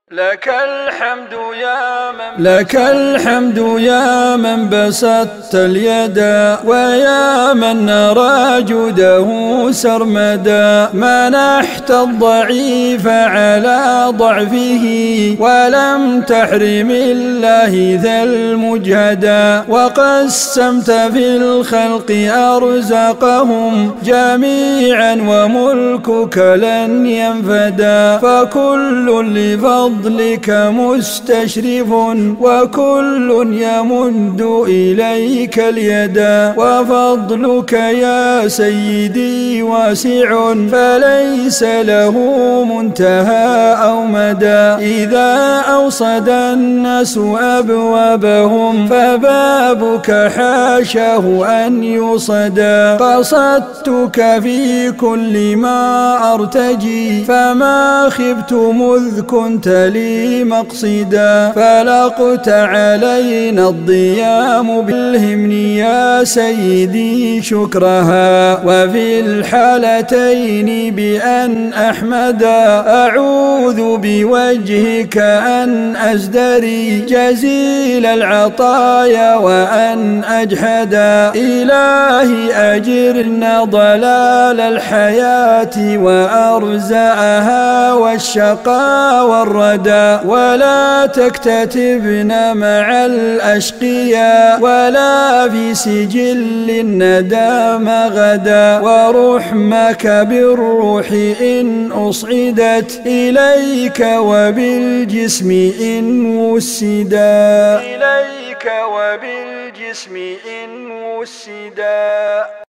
لك الحمد يا من بسطت اليد، ويا من نرى جوده سرمدا. منحت الضعيف على ضعفه، ولم تحرم الله ذا المجهدا. وقسمت في الخلق أرزاقهم جميعا، وملكك لن ينفدا. فكل لفضلك مستشرف، وكل يمد إليك اليدا. وفضلك يا سيدي واسع، فليس له منتهى أو مدى. إذا أوصد الناس أبوابهم، فبابك حاشاه أن يصدى. قصدتك في كل ما أرتجي، فما خبت مذ كنت لي مقصدا. فلقت علينا الضيام بالهمن يا سيدي شكرها، وفي الحالتين بأن أحمدا. أعوذ بوجهك أن أزدري جزيل العطايا وأن أجحدا. إلهي أجرنا ضلال الحياة وأرزاءها والشقاء والردى. ولا تكتتبنا مع الأشقياء، ولا في سجل الندام غدا. ورحمك بالروح إن أصعدت إليك، وبالجسم إن وسدا.